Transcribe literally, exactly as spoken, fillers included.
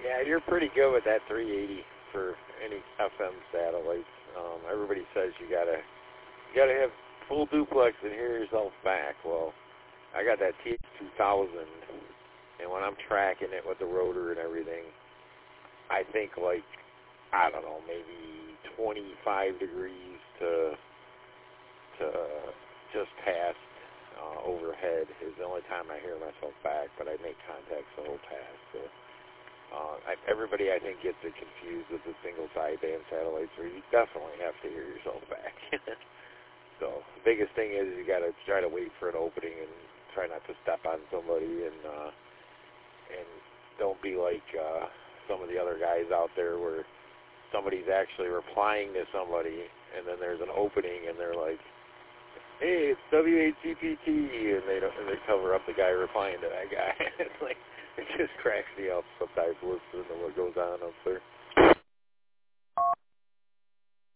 Yeah, you're pretty good with that three eighty for any F M satellites. Um, everybody says you gotta you gotta have full duplex and hear yourself back. Well, I got that T H two thousand, and when I'm tracking it with the rotor and everything, I think like I don't know, maybe twenty-five degrees to to just past uh, overhead is the only time I hear myself back, but I make contact the whole pass. So. Uh, I, everybody, I think, gets it confused with the single sideband satellites, where you definitely have to hear yourself back. So the biggest thing is you got to try to wait for an opening and try not to step on somebody, and uh, and don't be like uh, some of the other guys out there where somebody's actually replying to somebody, and then there's an opening, and they're like, "Hey, it's W H C P T," and they don't, and they cover up the guy replying to that guy. It's like. It just cracks me up sometimes listening to what goes on up there.